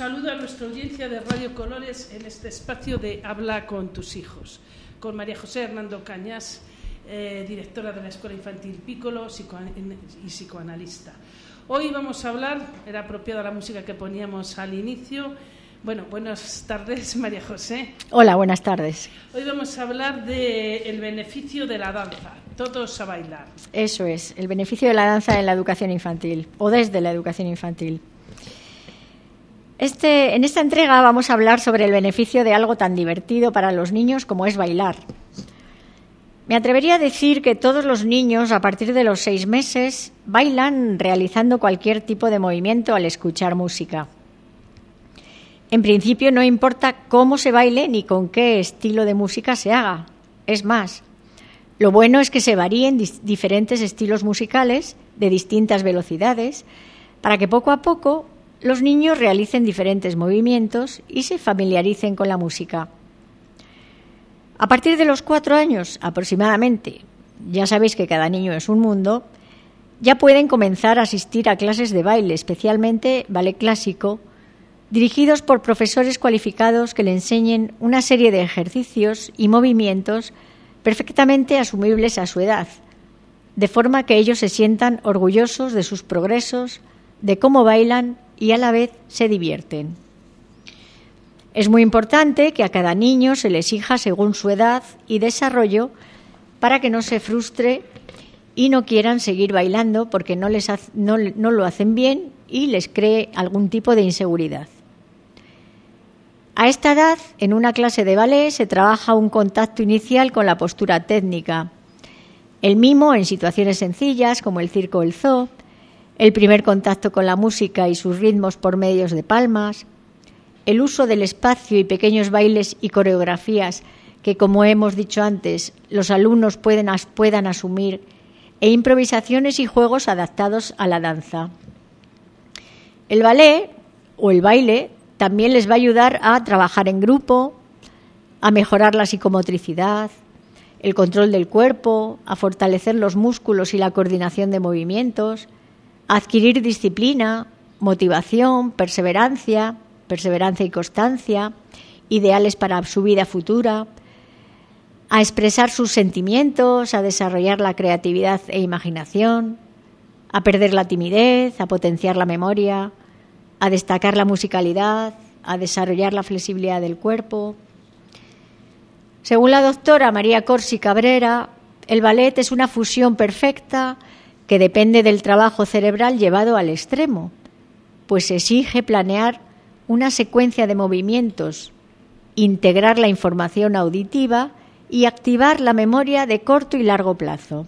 saludo a nuestra audiencia de Radio Colores en este espacio de Habla con tus hijos, con María José Hernando Cañas, directora de la Escuela Infantil Piccolo y psicoanalista. Hoy vamos a hablar, era apropiada la música que poníamos al inicio. Bueno, buenas tardes, María José. Hola, buenas tardes. Hoy vamos a hablar del beneficio de la danza. Todos a bailar. Eso es, el beneficio de la danza en la educación infantil o desde la educación infantil. En esta entrega vamos a hablar sobre el beneficio de algo tan divertido para los niños como es bailar. Me atrevería a decir que todos los niños a partir de los 6 meses bailan realizando cualquier tipo de movimiento al escuchar música. En principio no importa cómo se baile ni con qué estilo de música se haga. Es más, lo bueno es que se varíen diferentes estilos musicales de distintas velocidades para que poco a poco los niños realicen diferentes movimientos y se familiaricen con la música. A partir de los 4 años aproximadamente, ya sabéis que cada niño es un mundo, ya pueden comenzar a asistir a clases de baile, especialmente ballet clásico, dirigidos por profesores cualificados que le enseñen una serie de ejercicios y movimientos perfectamente asumibles a su edad, de forma que ellos se sientan orgullosos de sus progresos, de cómo bailan y a la vez se divierten. Es muy importante que a cada niño se le exija según su edad y desarrollo para que no se frustre y no quieran seguir bailando porque no lo hacen bien y les cree algún tipo de inseguridad. A esta edad, en una clase de ballet se trabaja un contacto inicial con la postura técnica, el mimo en situaciones sencillas como el circo o el zoo, el primer contacto con la música y sus ritmos por medios de palmas, el uso del espacio y pequeños bailes y coreografías que, como hemos dicho antes, los alumnos puedan asumir, e improvisaciones y juegos adaptados a la danza. El ballet o el baile también les va a ayudar a trabajar en grupo, a mejorar la psicomotricidad, el control del cuerpo, a fortalecer los músculos y la coordinación de movimientos, a adquirir disciplina, motivación, perseverancia y constancia, ideales para su vida futura, a expresar sus sentimientos, a desarrollar la creatividad e imaginación, a perder la timidez, a potenciar la memoria, a destacar la musicalidad, a desarrollar la flexibilidad del cuerpo. Según la doctora María Corsi Cabrera, el ballet es una fusión perfecta que depende del trabajo cerebral llevado al extremo, pues exige planear una secuencia de movimientos, integrar la información auditiva y activar la memoria de corto y largo plazo.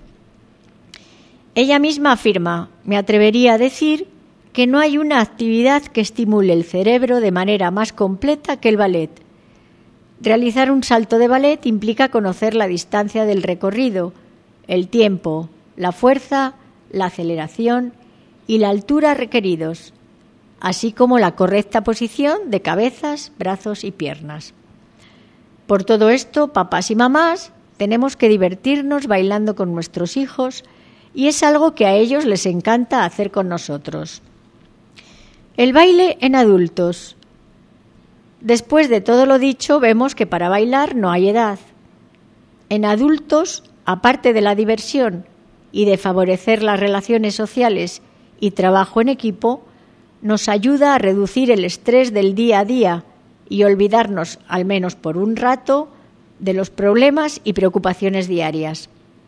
Ella misma afirma, me atrevería a decir, que no hay una actividad que estimule el cerebro de manera más completa que el ballet. Realizar un salto de ballet implica conocer la distancia del recorrido, el tiempo, la fuerza, la aceleración y la altura requeridos, así como la correcta posición de cabezas, brazos y piernas. Por todo esto, papás y mamás tenemos que divertirnos bailando con nuestros hijos y es algo que a ellos les encanta hacer con nosotros. El baile en adultos. Después de todo lo dicho, vemos que para bailar no hay edad. En adultos, aparte de la diversión y de favorecer las relaciones sociales y trabajo en equipo, nos ayuda a reducir el estrés del día a día y olvidarnos, al menos por un rato, de los problemas y preocupaciones diarias.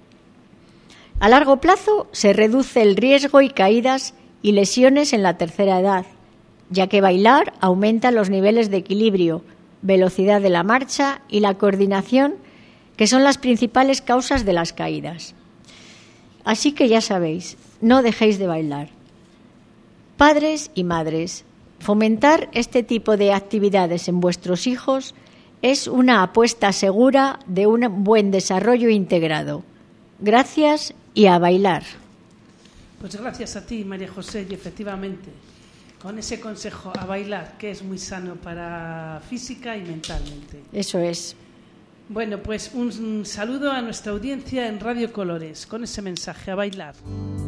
A largo plazo se reduce el riesgo y caídas y lesiones en la tercera edad, ya que bailar aumenta los niveles de equilibrio, velocidad de la marcha y la coordinación, que son las principales causas de las caídas. Así que ya sabéis, no dejéis de bailar. Padres y madres, fomentar este tipo de actividades en vuestros hijos es una apuesta segura de un buen desarrollo integrado. Gracias y a bailar. Pues gracias a ti, María José, y efectivamente, con ese consejo a bailar, que es muy sano para física y mentalmente. Eso es. Bueno, pues un saludo a nuestra audiencia en Radio Colores, con ese mensaje, a bailar.